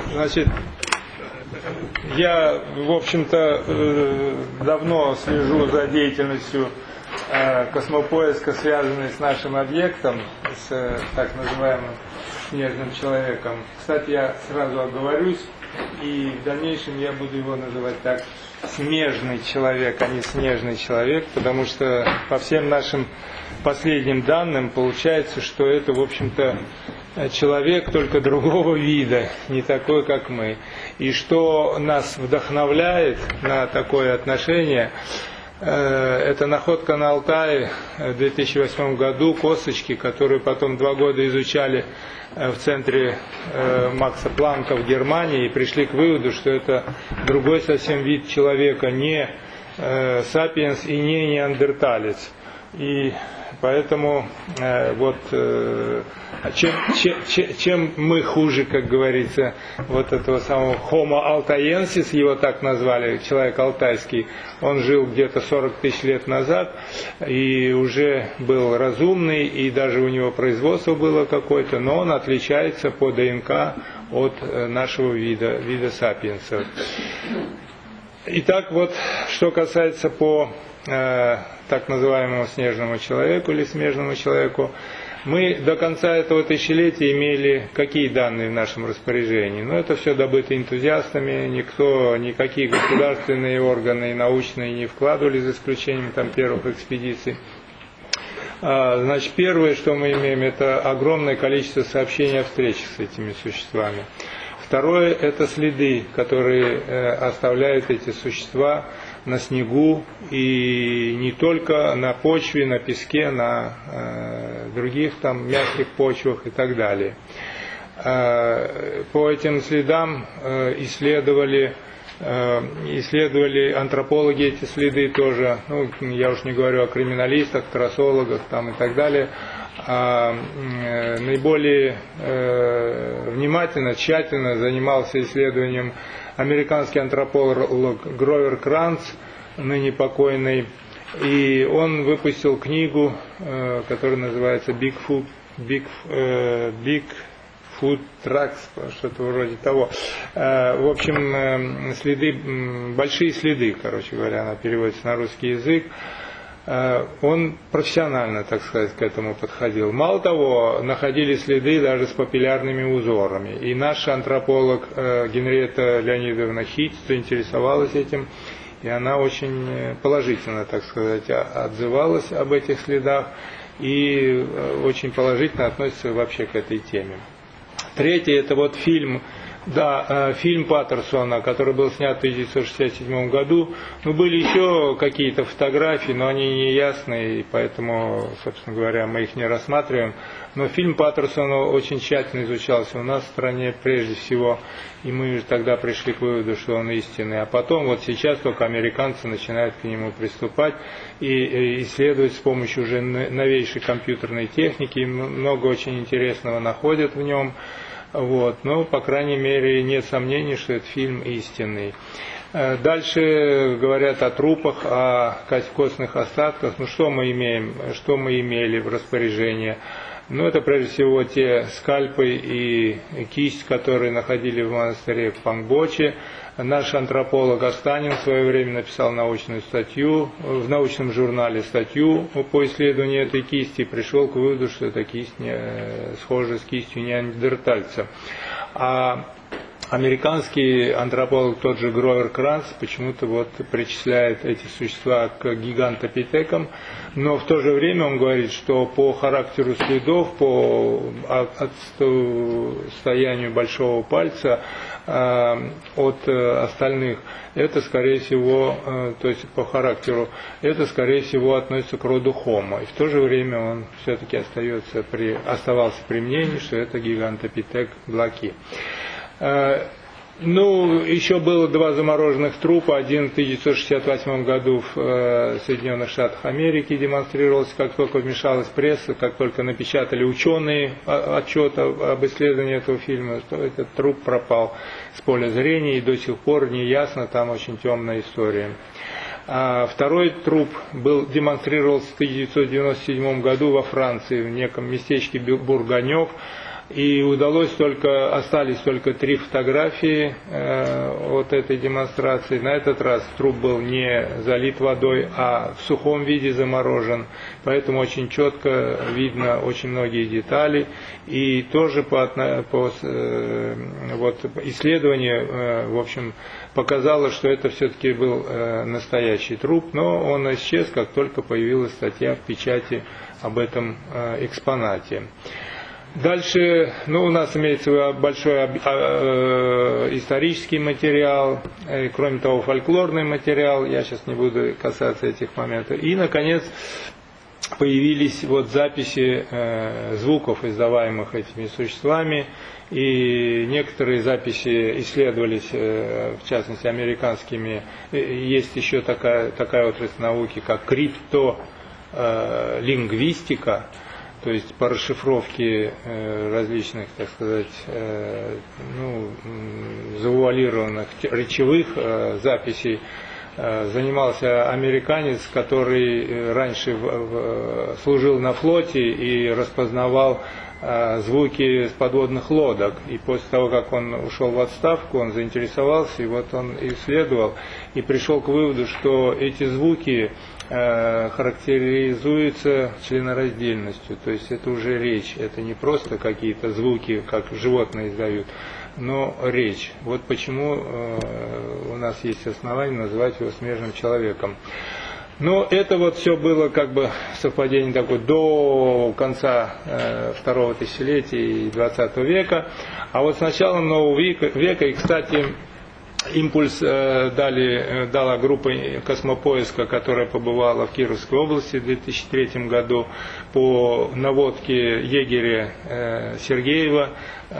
Значит, я, в общем-то, давно слежу за деятельностью космопоиска, связанной с нашим объектом, с так называемым снежным человеком. Кстати, я сразу оговорюсь, и в дальнейшем я буду его называть так: смежный человек, а не снежный человек, потому что по всем нашим последним данным получается, что это, в общем-то, человек только другого вида, не такой, как мы. И что нас вдохновляет на такое отношение, это находка на Алтае в 2008 году, косточки, которые потом 2 года изучали в центре Макса Планка в Германии и пришли к выводу, что это другой совсем вид человека, не сапиенс и не неандерталец. И поэтому чем мы хуже, как говорится, вот этого самого Homo altaensis, его так назвали, человек алтайский, он жил где-то 40 тысяч лет назад и уже был разумный, и даже у него производство было какое-то, но он отличается по ДНК от нашего вида сапиенсов. Итак, вот что касается по так называемому снежному человеку или смежному человеку, мы до конца этого тысячелетия имели какие данные в нашем распоряжении? Ну, это все добыто энтузиастами, никакие государственные органы и научные не вкладывали, за исключением там первых экспедиций. Значит, первое, что мы имеем, это огромное количество сообщений о встречах с этими существами. Второе, это следы, которые оставляют эти существа на снегу, и не только на почве, на песке, на других там мягких почвах и так далее. По этим следам исследовали антропологи эти следы тоже, ну, я уж не говорю о криминалистах, трассологах там и так далее. Наиболее внимательно, тщательно занимался исследованием американский антрополог Гровер Кранц, ныне покойный, и он выпустил книгу, которая называется Bigfoot Tracks, что-то вроде того. В общем, большие следы, короче говоря, она переводится на русский язык. Он профессионально, так сказать, к этому подходил. Мало того, находили следы даже с папиллярными узорами. И наш антрополог Генриетта Леонидовна Хить заинтересовалась этим, и она очень положительно, так сказать, отзывалась об этих следах и очень положительно относится вообще к этой теме. Третье, это вот фильм Паттерсона, который был снят в 1967 году. Ну, были еще какие-то фотографии, но они не ясные, и поэтому, собственно говоря, мы их не рассматриваем. Но фильм Паттерсона очень тщательно изучался у нас в стране прежде всего, и мы тогда пришли к выводу, что он истинный. А потом, вот сейчас только американцы начинают к нему приступать и исследовать с помощью уже новейшей компьютерной техники, и много очень интересного находят в нем. Вот. Но, по крайней мере, нет сомнений, что этот фильм истинный. Дальше говорят о трупах, о костных остатках. Ну, что мы имеем, что мы имели в распоряжении? Ну, это прежде всего те скальпы и кисть, которые находили в монастыре в Пангбоче. Наш антрополог Останин в свое время написал научную статью, в научном журнале статью по исследованию этой кисти, и пришел к выводу, что эта кисть схожа с кистью неандертальца. А американский антрополог, тот же Гровер Кранц, почему-то вот причисляет эти существа к гигантопитекам, но в то же время он говорит, что по характеру следов, по отстоянию большого пальца от остальных, это, скорее всего, то есть по характеру, это, скорее всего, относится к роду Homo. И в то же время он все-таки оставался при мнении, что это гигантопитек блаки. Ну, еще было 2 замороженных трупа. Один в 1968 году в Соединенных Штатах Америки демонстрировался, как только вмешалась пресса, как только напечатали ученые отчет об исследовании этого фильма, что этот труп пропал с поля зрения, и до сих пор не ясно, там очень темная история. А второй труп демонстрировался в 1997 году во Франции, в неком местечке Бурганев. И остались только 3 фотографии от этой демонстрации. На этот раз труп был не залит водой, а в сухом виде заморожен. Поэтому очень четко видно очень многие детали. И тоже исследование, в общем, показало, что это все-таки был настоящий труп. Но он исчез, как только появилась статья в печати об этом экспонате. Дальше, у нас имеется большой исторический материал, кроме того, фольклорный материал, я сейчас не буду касаться этих моментов. И, наконец, появились записи звуков, издаваемых этими существами, и некоторые записи исследовались, в частности, американскими. Есть еще такая отрасль науки, как криптолингвистика, то есть по расшифровке различных, так сказать, завуалированных речевых записей занимался американец, который раньше служил на флоте и распознавал звуки с подводных лодок. И после того, как он ушел в отставку, он заинтересовался, и он исследовал, и пришел к выводу, что эти звуки характеризуются членораздельностью, то есть это уже речь, это не просто какие-то звуки, как животные издают, но речь. Вот почему у нас есть основания называть его смежным человеком. Но это все было совпадение такое до конца второго тысячелетия и 20 века. А с началом нового века, и, кстати, импульс дала группа космопоиска, которая побывала в Кировской области в 2003 году по наводке егеря Сергеева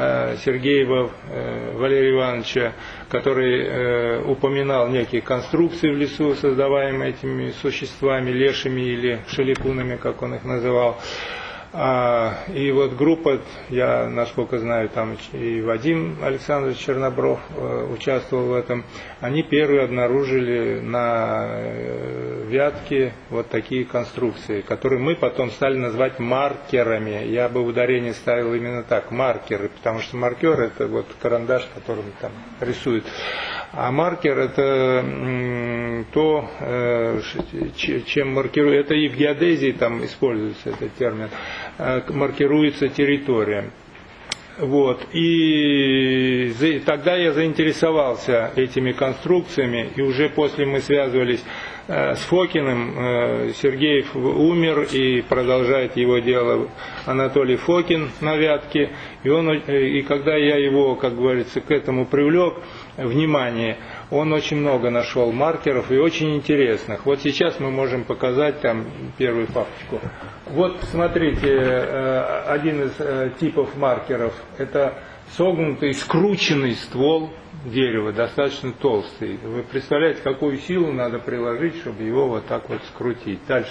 Валерия Ивановича, который упоминал некие конструкции в лесу, создаваемые этими существами, лешими или шелепунами, как он их называл. И группа, я, насколько знаю, там и Вадим Александрович Чернобров участвовал в этом, они первые обнаружили на Вятке такие конструкции, которые мы потом стали называть маркерами. Я бы ударение ставил именно так, маркеры, потому что маркер — это карандаш, которым там рисуют. А маркер — это то, чем маркируют, это и в геодезии там используется этот термин, маркируется территория. И тогда я заинтересовался этими конструкциями, и уже после мы связывались с Фокиным. Сергеев умер, и продолжает его дело Анатолий Фокин на Вятке. И когда я его, как говорится, к этому привлек внимание, он очень много нашел маркеров и очень интересных. Сейчас мы можем показать там первую папочку. Смотрите, один из типов маркеров — это согнутый, скрученный ствол дерева, достаточно толстый. Вы представляете, какую силу надо приложить, чтобы его так скрутить. Дальше.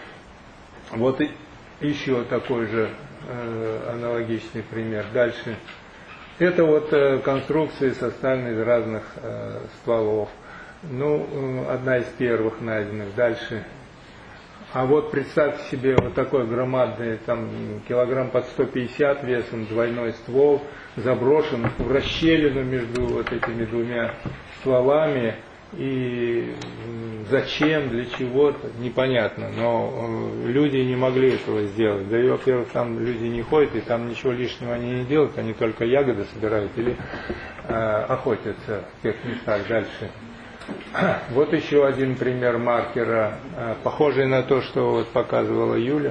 Еще такой же аналогичный пример. Дальше. Это конструкции, составленные из разных стволов. Одна из первых найденных. Дальше. А представьте себе такой громадный, там килограмм под 150 весом, двойной ствол, заброшен в расщелину между этими двумя стволами. И зачем, для чего-то, непонятно. Но люди не могли этого сделать. Да и, во-первых, там люди не ходят, и там ничего лишнего они не делают, они только ягоды собирают или охотятся в тех местах. Дальше. Еще один пример маркера, похожий на то, что показывала Юля.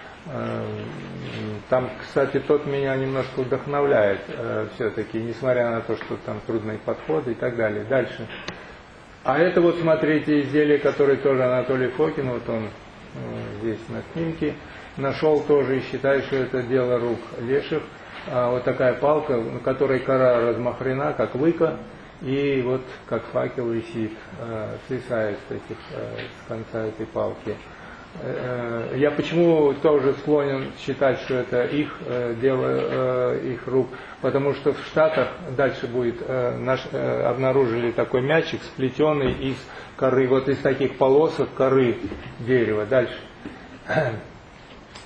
Там, кстати, тот меня немножко вдохновляет все-таки, несмотря на то, что там трудные подходы и так далее. Дальше. А это смотрите, изделие, которое тоже Анатолий Фокин, он здесь на снимке, нашел тоже и считает, что это дело рук леших. Такая палка, на которой кора размахрена, как лыка, и как факел висит, свисает с конца этой палки. Я почему тоже склонен считать, что это их дело, их рук, потому что в Штатах дальше будет, обнаружили такой мячик, сплетенный из коры, из таких полосок коры дерева. Дальше.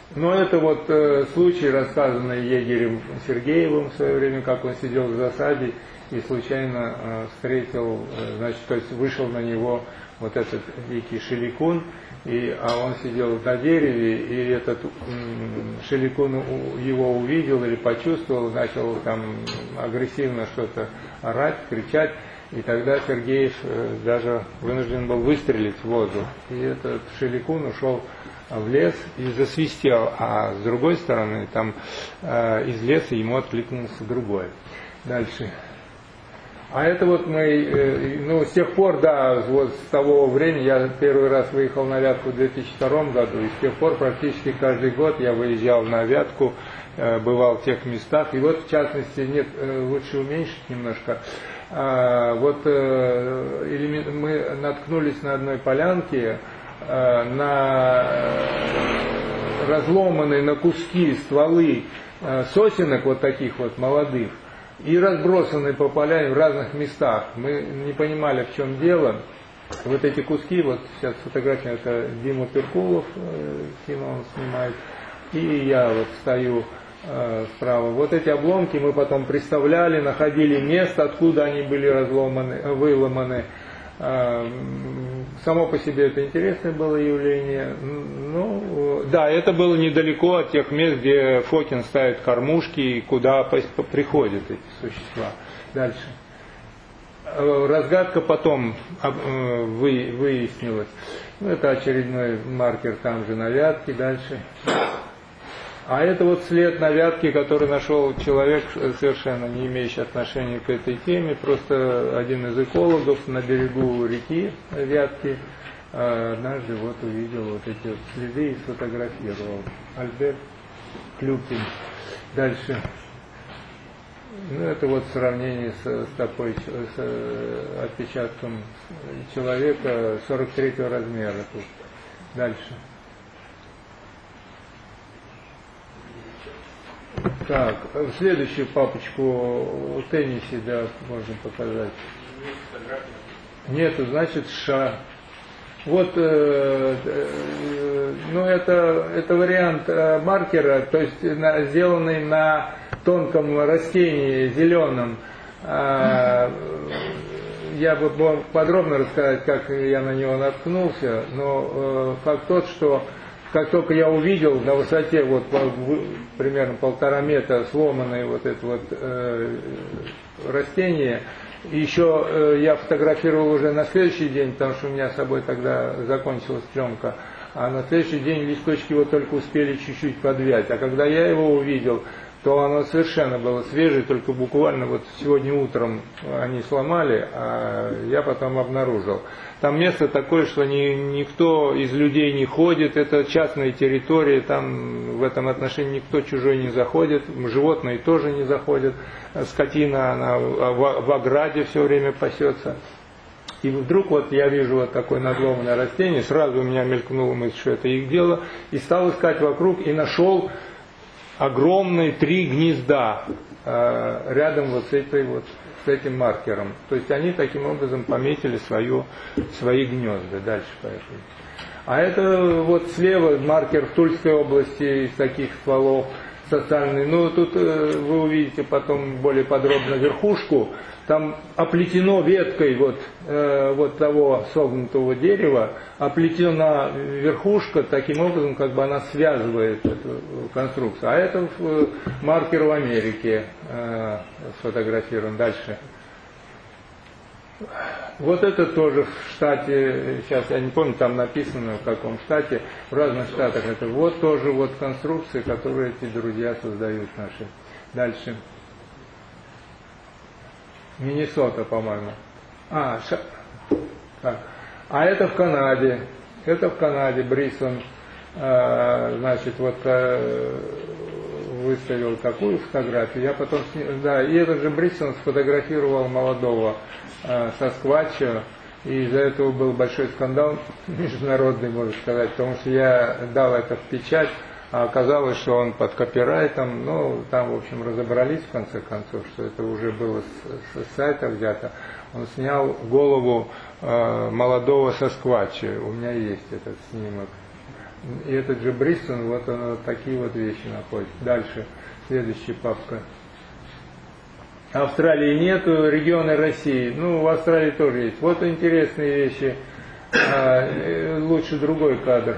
Но это вот случай, рассказанный егерем Сергеевым в свое время, как он сидел в засаде и случайно встретил, значит, то есть вышел на него вот этот дикий шеликун, а он сидел на дереве, и этот шеликун его увидел или почувствовал, начал там агрессивно что-то орать, кричать, и тогда Сергеев даже вынужден был выстрелить в воздух. И этот шеликун ушел в лес и засвистел, а с другой стороны там из леса ему откликнулся другой. Дальше. А это вот мы, ну, с тех пор, да, вот с того времени, я первый раз выехал на Вятку в 2002 году, и с тех пор практически каждый год я выезжал на Вятку, бывал в тех местах, и вот в частности, нет, лучше уменьшить немножко, вот мы наткнулись на одной полянке, на разломанные на куски стволы сосенок вот таких вот молодых, и разбросаны по поляне в разных местах. Мы не понимали, в чем дело. Вот эти куски, вот сейчас фотография, это Дима Перкулов, кино он снимает, и я вот стою справа. Вот эти обломки мы потом представляли, находили место, откуда они были выломаны. Само по себе это интересное было явление. Ну, да, это было недалеко от тех мест, где Фокин ставит кормушки и куда приходят эти существа. Дальше. Разгадка потом выяснилась. Ну, это очередной маркер там же на Вятке. Дальше. А это вот след на Вятке, который нашел человек, совершенно не имеющий отношения к этой теме, просто один из экологов на берегу реки Вятки однажды вот увидел вот эти вот следы и сфотографировал. Альберт Клюкин. Дальше. Ну, это вот сравнение с отпечатком человека 43-го размера тут. Дальше. Так, следующую папочку в теннисе, да, можно показать. Нету, значит, США. Вот, ну это вариант маркера, то есть сделанный на тонком растении, зеленом. Я бы мог подробно рассказать, как я на него наткнулся, но факт тот, что как только я увидел на высоте вот примерно 1,5 метра сломанное вот это вот растение, еще я фотографировал уже на следующий день, потому что у меня с собой тогда закончилась съемка, а на следующий день листочки его только успели чуть-чуть подвять, а когда я его увидел, то оно совершенно было свежее, только буквально вот сегодня утром они сломали, а я потом обнаружил. Там место такое, что никто из людей не ходит, это частная территория, там в этом отношении никто чужой не заходит, животные тоже не заходят, скотина она в ограде все время пасется. И вдруг вот я вижу вот такое надломанное растение, сразу у меня мелькнула мысль, что это их дело, и стал искать вокруг, и нашел огромные 3 гнезда рядом вот с этим маркером. То есть они таким образом пометили свои гнезда. Дальше поехали. А это вот слева маркер в Тульской области из таких стволов социальный. Ну тут вы увидите потом более подробно верхушку. Там оплетено веткой вот того согнутого дерева, оплетена верхушка таким образом, как бы она связывает эту конструкцию. А это маркер в Америке сфотографирован. Дальше. Вот это тоже в штате, сейчас я не помню, там написано в каком штате, в разных штатах это вот тоже вот конструкции, которые эти друзья создают наши. Дальше. Миннесота, по-моему. Так. А это в Канаде. Это в Канаде Брисон, значит, вот выставил такую фотографию. Я потом, да, и этот же Брисон сфотографировал молодого Саскватча, и из-за этого был большой скандал международный, можно сказать, потому что я дал это в печать, а оказалось, что он под копирайтом, ну, там, в общем, разобрались в конце концов, что это уже было с сайта взято. Он снял голову молодого Саскватча, у меня есть этот снимок. И этот же Бристон, вот он вот такие вот вещи находит. Дальше, следующая папка. Австралии нету, регионы России. Ну, в Австралии тоже есть. Вот интересные вещи. Лучше другой кадр.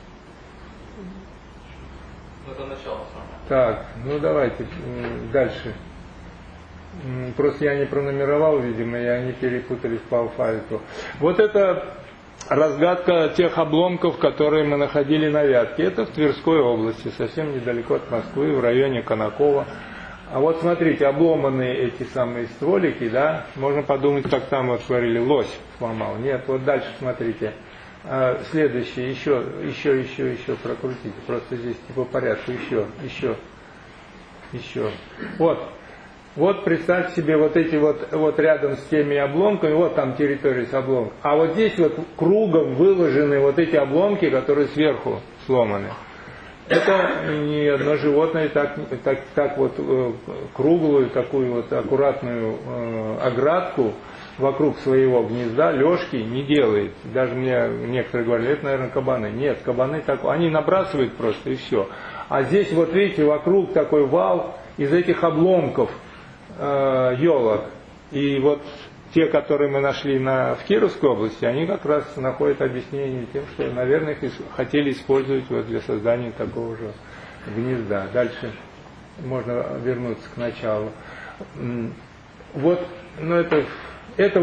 Это начало. Так, ну давайте дальше. Просто я не пронумеровал, видимо, и они перепутались по алфавиту. Вот это разгадка тех обломков, которые мы находили на Вятке. Это в Тверской области, совсем недалеко от Москвы, в районе Конакова. А вот смотрите, обломанные эти самые стволики, да, можно подумать, как там вот говорили, лось сломал. Нет, вот дальше смотрите. Следующее, еще прокрутите. Просто здесь по порядку, еще. Вот представьте себе вот эти вот рядом с теми обломками, вот там территория с обломками. А вот здесь вот кругом выложены вот эти обломки, которые сверху сломаны. Это не одно животное так вот круглую, такую вот аккуратную оградку вокруг своего гнезда, лёжки не делает. Даже мне некоторые говорили, это, наверное, кабаны. Нет, кабаны так, они набрасывают просто и все. А здесь вот видите, вокруг такой вал из этих обломков елок. И вот те, которые мы нашли в Кировской области, они как раз находят объяснение тем, что, наверное, их хотели использовать вот для создания такого же гнезда. Дальше можно вернуться к началу. Вот, ну это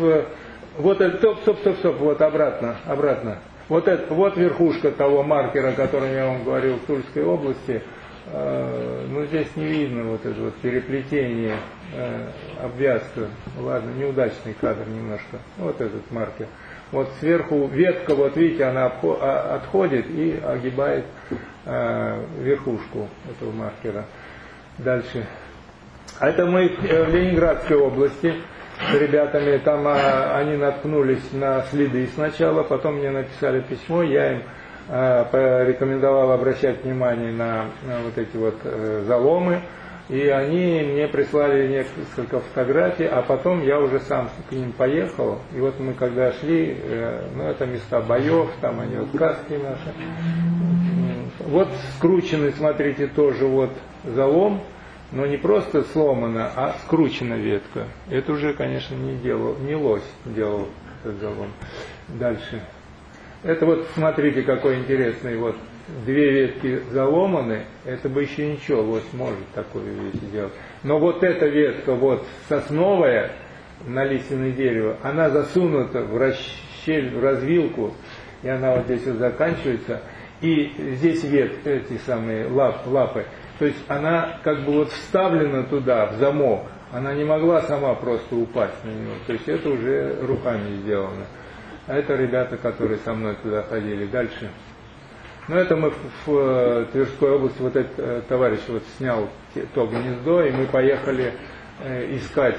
стоп, вот обратно. Вот верхушка того маркера, о котором я вам говорил в Тульской области. Ну, здесь не видно вот это вот переплетение, обвязка. Ладно, неудачный кадр немножко. Вот этот маркер. Вот сверху ветка, вот видите, она отходит и огибает верхушку этого маркера. Дальше. А это мы в Ленинградской области с ребятами. Там они наткнулись на следы сначала, потом мне написали письмо, я им порекомендовал обращать внимание на вот эти вот заломы, и они мне прислали несколько фотографий, а потом я уже сам к ним поехал, и вот мы когда шли, ну это места боев, там они вот каски наши, вот скрученный, смотрите, тоже вот залом, но не просто сломана, а скручена ветка. Это уже, конечно, не лось делал этот залом. Дальше. Это вот, смотрите, какой интересный, вот, две ветки заломаны, это бы еще ничего, лось может такую вещь делать. Но вот эта ветка, вот, сосновая, на лиственное дерево, она засунута в развилку, и она вот здесь вот заканчивается, и здесь ветки, эти самые лапы, то есть она как бы вот вставлена туда, в замок, она не могла сама просто упасть на него, то есть это уже руками сделано. А это ребята, которые со мной туда ходили. Дальше. Ну, это мы в Тверской области, вот этот товарищ вот снял то гнездо, и мы поехали искать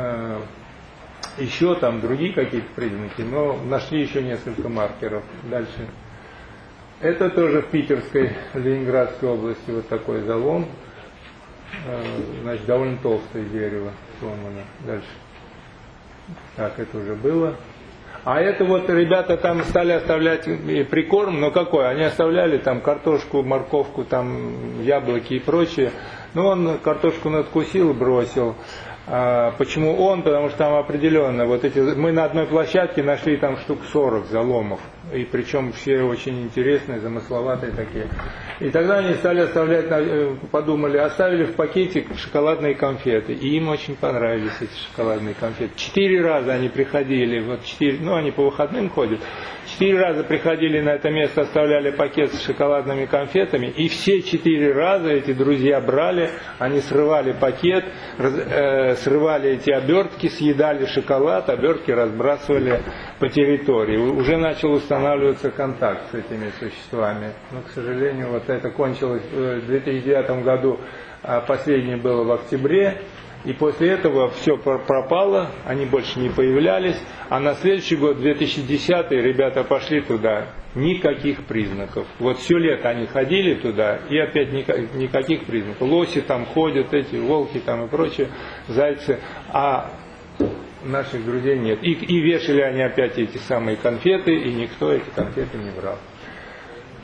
еще там другие какие-то признаки, но нашли еще несколько маркеров. Дальше. Это тоже в Питерской, Ленинградской области вот такой залом. Значит, довольно толстое дерево сломано. Дальше. Так, это уже было. А это вот ребята там стали оставлять прикорм, но какой? Они оставляли там картошку, морковку, там яблоки и прочее. Но он картошку надкусил, бросил. Почему он? Потому что там определенно вот эти, мы на одной площадке нашли там штук 40 заломов, и причем все очень интересные, замысловатые такие. И тогда они стали оставлять, подумали, оставили в пакете шоколадные конфеты, и им очень понравились эти шоколадные конфеты. 4 раза они приходили, вот 4, ну они по выходным ходят, 4 раза приходили на это место, оставляли пакет с шоколадными конфетами, и все 4 раза эти друзья брали, они срывали пакет, срывали эти обертки, съедали шоколад, обертки разбрасывали по территории. Уже начал устанавливаться контакт с этими существами. Но, к сожалению, вот это кончилось в 2009 году, последнее было в октябре, и после этого все пропало, они больше не появлялись, а на следующий год, 2010, ребята пошли туда, никаких признаков. Вот все лето они ходили туда, и опять никаких признаков. Лоси там ходят, эти волки там и прочее, зайцы, а наших друзей нет. И вешали они опять эти самые конфеты, и никто эти конфеты не брал.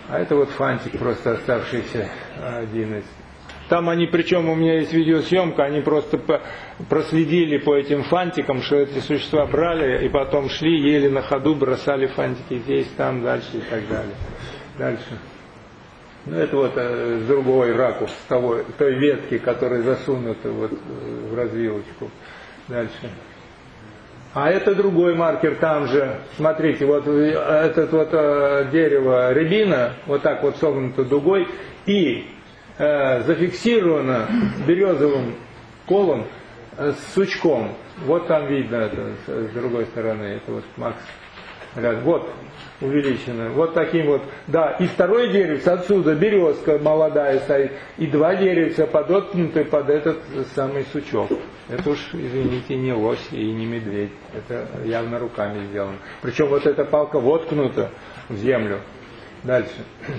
А это вот фантик, просто оставшийся один из. Там они, причем у меня есть видеосъемка, они просто проследили по этим фантикам, что эти существа брали, и потом шли, ели на ходу, бросали фантики здесь, там, дальше и так далее. Дальше. Ну, это вот другой ракурс той ветки, которая засунута вот в развилочку. Дальше. А это другой маркер там же. Смотрите, вот это вот дерево рябина, вот так вот согнуто дугой, и зафиксировано березовым колом с сучком. Вот там видно это с другой стороны. Это вот Макс. Вот увеличено. Вот таким вот. Да, и второе деревце отсюда, березка молодая стоит. И два деревца подоткнуты под этот самый сучок. Это уж, извините, не лось и не медведь. Это явно руками сделано. Причем вот эта палка воткнута в землю. Дальше.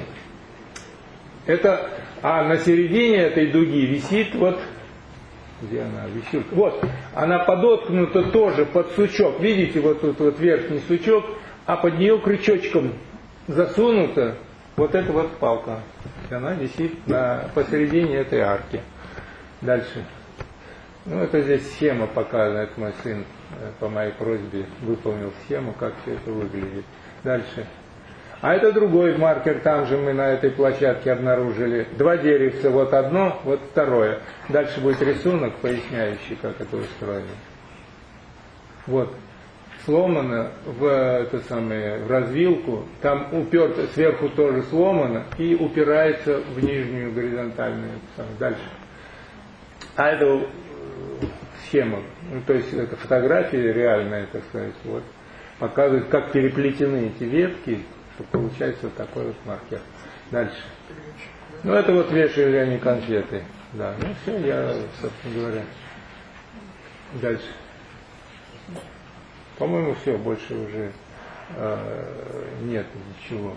Это, а на середине этой дуги висит вот, где она висит? Вот, она подоткнута тоже под сучок. Видите, вот тут вот верхний сучок, а под нее крючочком засунута вот эта вот палка. Она висит посередине этой арки. Дальше. Ну, это здесь схема показана. Это мой сын по моей просьбе выполнил схему, как все это выглядит. Дальше. А это другой маркер, там же мы на этой площадке обнаружили. Два деревца, вот одно, вот второе. Дальше будет рисунок, поясняющий, как это устроено. Вот, сломано в развилку, там уперто, сверху тоже сломано и упирается в нижнюю горизонтальную. Дальше. А это схема, ну, то есть это фотография реальная, так сказать, вот, показывает, как переплетены эти ветки, что получается вот такой вот маркер. Дальше. Ну, это вот вешали они конфеты. Да, ну все, я, собственно говоря. Дальше. По-моему, все, больше уже нет ничего.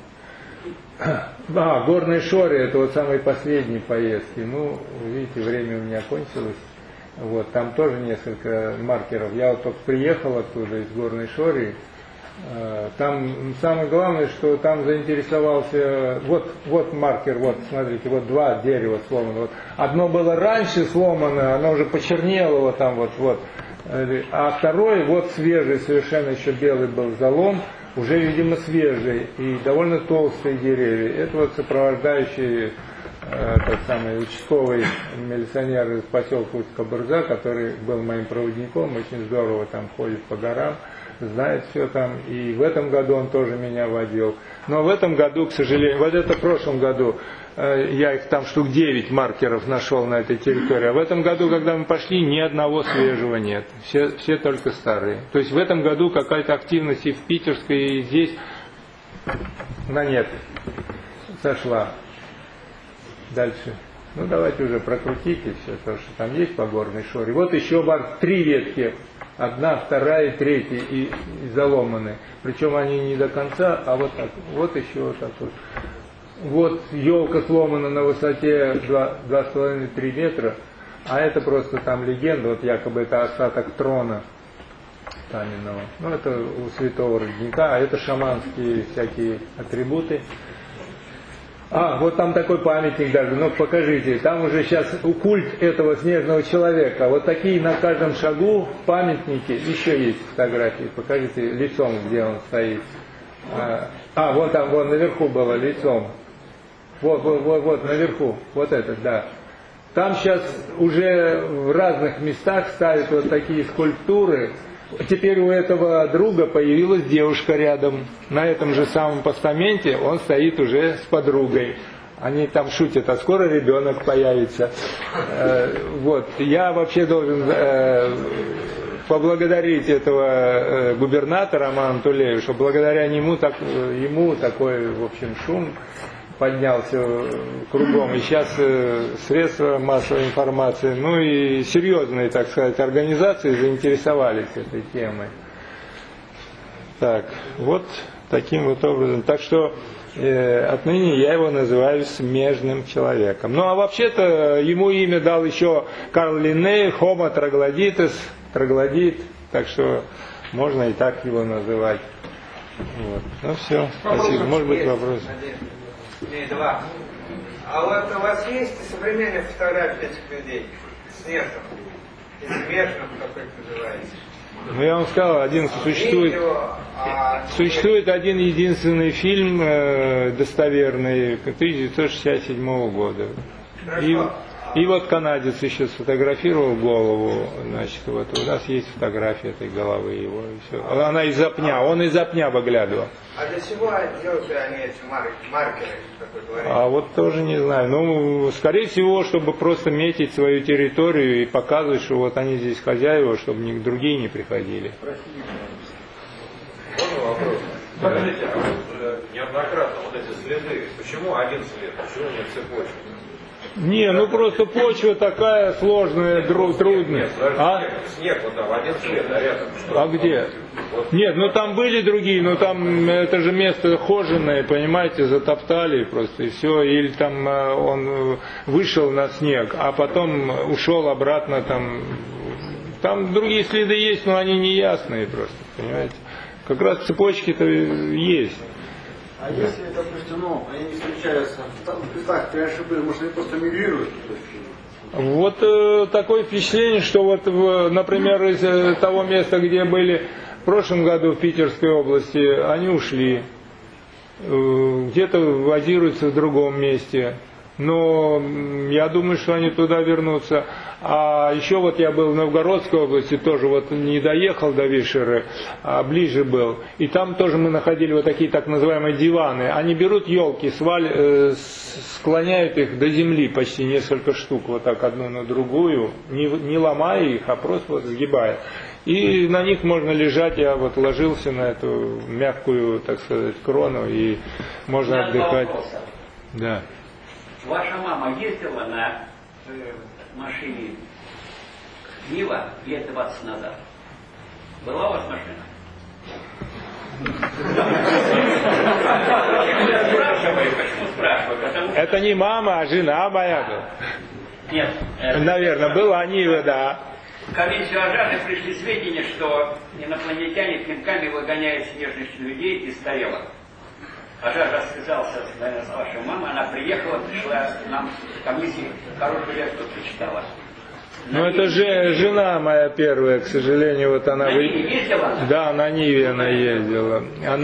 Горные шоры, это вот самые последние поездки. Ну, видите, время у меня кончилось. Вот, там тоже несколько маркеров. Я вот только приехал оттуда из Горной Шории. Там самое главное, что там заинтересовался, вот маркер, вот смотрите, вот два дерева сломано. Вот. Одно было раньше сломано, оно уже почернело вот там вот. А второй вот свежий, совершенно еще белый был залом, уже, видимо, свежий и довольно толстые деревья. Это вот сопровождающий тот самый участковый милиционер из поселка Усть-Кабырза, который был моим проводником, очень здорово там ходит по горам, знает все там, и в этом году он тоже меня водил. Но в этом году, к сожалению, вот это в прошлом году, я их там штук 9 маркеров нашел на этой территории, а в этом году, когда мы пошли, ни одного свежего нет, все только старые. То есть в этом году какая-то активность и в Питерской, и здесь на нет сошла. Дальше. Ну давайте уже прокрутите все то, что там есть по Горной Шоре. Вот еще 3 ветки. Одна, вторая и третья и заломаны. Причем они не до конца, а вот так. Вот еще вот так вот. Вот елка сломана на высоте 2,5-3 метра. А это просто там легенда. Вот якобы это остаток трона каменного. Ну это у святого родника. А это шаманские всякие атрибуты. Вот там такой памятник даже, ну покажите, там уже сейчас культ этого снежного человека, вот такие на каждом шагу памятники, еще есть фотографии, покажите лицом, где он стоит. Вон там, вон наверху было лицом, вот наверху, вот этот, да. Там сейчас уже в разных местах ставят вот такие скульптуры. Теперь у этого друга появилась девушка рядом. На этом же самом постаменте он стоит уже с подругой. Они там шутят, а скоро ребенок появится. Вот. Я вообще должен поблагодарить этого губернатора Романа Тулеева, что благодаря ему такой, в общем, шум поднялся кругом. И сейчас средства массовой информации, ну и серьезные, так сказать, организации заинтересовались этой темой. Так, вот таким вот образом. Так что отныне я его называю смежным человеком. Ну а вообще-то ему имя дал еще Карл Линней, Homo troglodytes, троглодит, так что можно и так его называть. Вот. Ну все, спасибо. Может быть, вопрос? И два. А вот у вас есть современные фотографии этих людей? С нетом? И смешным, как это называется? Ну, я вам сказал, существует один единственный фильм достоверный 1967 года. И вот канадец еще сфотографировал голову, значит, вот у нас есть фотография этой головы его, и все. Она из-за пня, он из-за пня выглядывал. А для чего делают они эти маркеры, как вы говорите? А вот тоже не знаю. Ну, скорее всего, чтобы просто метить свою территорию и показывать, что вот они здесь хозяева, чтобы другие не приходили. Можно вопрос? Скажите, а вот неоднократно вот эти следы, почему один след, почему нет цепочки? Не, ну просто почва такая сложная, трудная. Снег вот там, один след, а рядом что? А где? Вот. Нет, ну там были другие, но там это же место хоженое, понимаете, затоптали просто и все. Или там он вышел на снег, а потом ушел обратно там. Там другие следы есть, но они не ясные просто, понимаете. Как раз цепочки-то есть. А если, допустим, они не встречаются в местах, ты ошибки, может, они просто мигрируют? Вот такое впечатление, что вот, например, из того места, где были в прошлом году в Питерской области, они ушли. Где-то базируются в другом месте. Но я думаю, что они туда вернутся. А еще вот я был в Новгородской области, тоже вот не доехал до Вишеры, а ближе был. И там тоже мы находили вот такие так называемые диваны. Они берут елки, склоняют их до земли почти несколько штук, вот так одну на другую, не ломая их, а просто вот сгибая. И на них можно лежать, я вот ложился на эту мягкую, так сказать, крону, и можно отдыхать. Да. Ваша мама ездила на машине Нива лет 20 назад? Была у вас машина? Почему спрашиваю? Потому что... Это не мама, а жена моя. Нет. Наверное, была Нива, да. В комиссию Ажаны пришли сведения, что инопланетяне пинками выгоняют снежных людей из тарелок. Ажар рассказался, наверное, с вашей мамой, она приехала, пришла нам в комиссии, хорошую лекцию прочитала. Ну это же жена моя первая, к сожалению, вот она... На Ниве ездила? Да, на Ниве она ездила.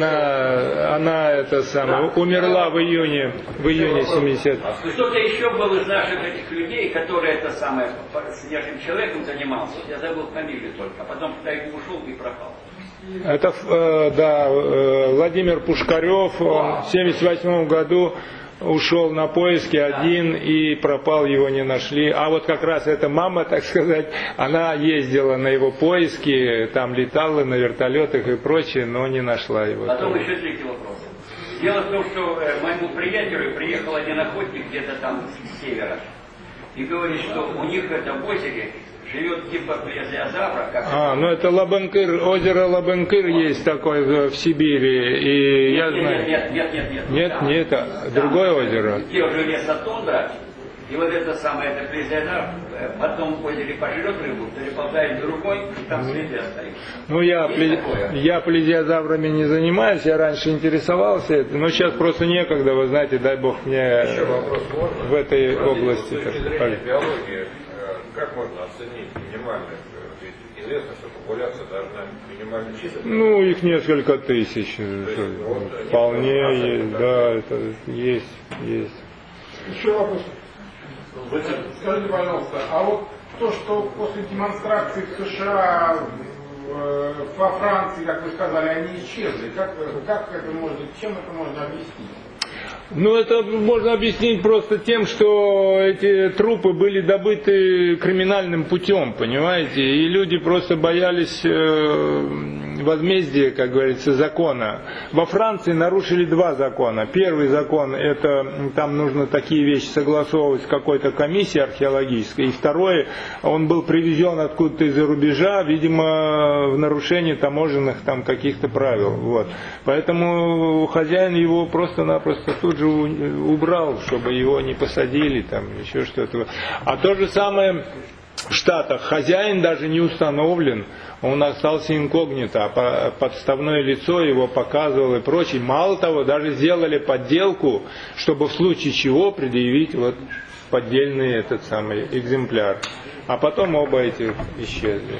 Она это самое, умерла в июне 70. Кто-то еще был из наших этих людей, который это самое, снежным человеком занимался. Я забыл фамилию только, а потом куда-то ушел и пропал. Это, да, Владимир Пушкарев, он в 1978 году ушел на поиски один и пропал, его не нашли. А вот как раз эта мама, так сказать, она ездила на его поиски, там летала на вертолетах и прочее, но не нашла его. Потом еще третий вопрос. Дело в том, что моему приятелю приехал один охотник где-то там с севера и говорит, что у них это в озере живет типа плезиозавра. Ну это Лабенкыр, озеро Лабенкыр есть такое в Сибири, и я знаю. Нет, не это, другое озеро. Где уже лесотундра, и вот это самое, это плезиозавр, потом в озере пожрет рыбу, переползает другой, и там следы остаются. Ну я плезиозаврами не занимаюсь, я раньше интересовался, но сейчас просто некогда, вы знаете, дай бог мне в этой области. Биологии. Как можно оценить минимальную? Ведь известно, что популяция должна минимально числиться. Ну, их несколько тысяч. Вполне есть, да, это есть. Еще вопрос. Скажите, пожалуйста, а вот то, что после демонстраций в США, во Франции, как вы сказали, они исчезли, как это можно, чем это можно объяснить? Ну, это можно объяснить просто тем, что эти трупы были добыты криминальным путем, понимаете, и люди просто боялись возмездия, как говорится, закона. Во Франции нарушили два закона. Первый закон, это там нужно такие вещи согласовывать с какой-то комиссией археологической, и второй, он был привезен откуда-то из-за рубежа, видимо, в нарушении таможенных там каких-то правил. Вот. Поэтому хозяин его просто-напросто тут же убрал, чтобы его не посадили, там еще что-то. А то же самое Штатах хозяин даже не установлен, он остался инкогнито, а подставное лицо его показывало и прочее. Мало того, даже сделали подделку, чтобы в случае чего предъявить вот поддельный этот самый экземпляр. А потом оба эти исчезли.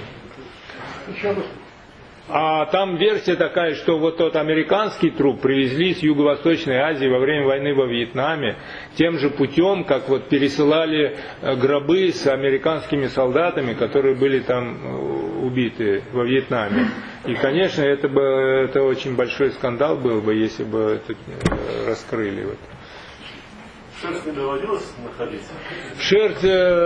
А там версия такая, что вот тот американский труп привезли с Юго-Восточной Азии во время войны во Вьетнаме тем же путем, как вот пересылали гробы с американскими солдатами, которые были там убиты во Вьетнаме. И, конечно, это очень большой скандал был бы, если бы это раскрыли. Вот. Шерсть не доводилось находить? Шерсть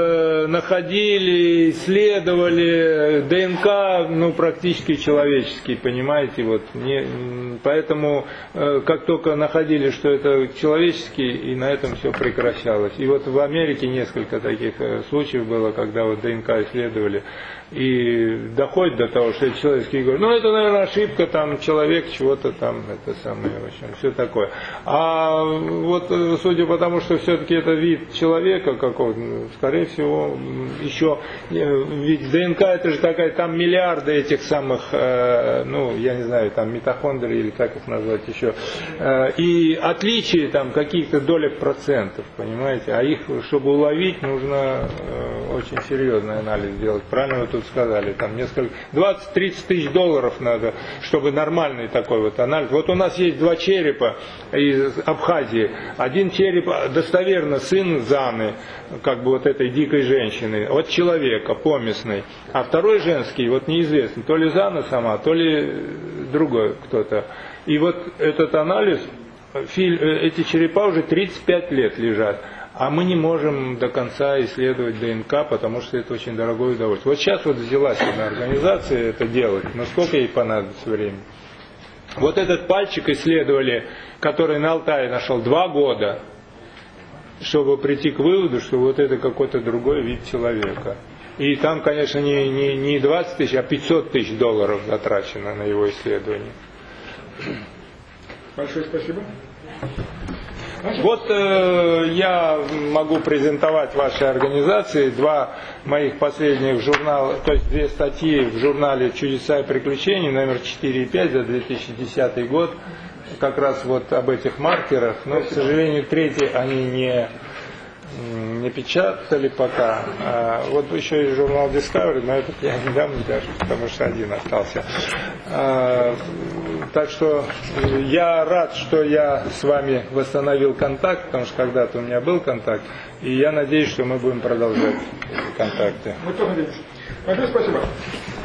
находили, исследовали, ДНК, практически человеческий, понимаете, вот. Поэтому, как только находили, что это человеческий, и на этом все прекращалось. И вот в Америке несколько таких случаев было, когда вот ДНК исследовали, и доходит до того, что это человеческий, и говорят, это, наверное, ошибка, там, человек, чего-то там, это самое, в общем, все такое. А вот, судя по тому, что все-таки это вид человека какого-то, скорее всего, еще, ведь ДНК это же такая, там миллиарды этих самых, я не знаю, там митохондрий или как их назвать еще, и отличия там каких-то долек процентов, понимаете, а их, чтобы уловить, нужно очень серьезный анализ делать, правильно вы тут сказали, там несколько, 20-30 тысяч долларов надо, чтобы нормальный такой вот анализ. Вот у нас есть 2 черепа из Абхазии, один череп достоверно сын Заны, как бы вот этой дикой женщины, от человека, поместной, а второй женский, вот неизвестно, то ли Зана сама, то ли другой кто-то. И вот этот анализ, эти черепа уже 35 лет лежат, а мы не можем до конца исследовать ДНК, потому что это очень дорогое удовольствие. Вот сейчас вот взялась одна организация это делать, но сколько ей понадобится времени? Вот этот пальчик исследовали, который на Алтае нашел 2 года, чтобы прийти к выводу, что вот это какой-то другой вид человека. И там, конечно, не 20 тысяч, а 500 тысяч долларов затрачено на его исследование. Большое спасибо. Вот я могу презентовать вашей организации 2 моих последних журнала, то есть 2 статьи в журнале «Чудеса и приключения», номер 4 и 5 за 2010 год, как раз вот об этих маркерах, но, к сожалению, 3 они не печатали пока. Вот еще и журнал Discovery, но этот я не дам даже, потому что один остался. Так что я рад, что я с вами восстановил контакт, потому что когда-то у меня был контакт, и я надеюсь, что мы будем продолжать эти контакты. Мы тоже надеемся. Большое спасибо.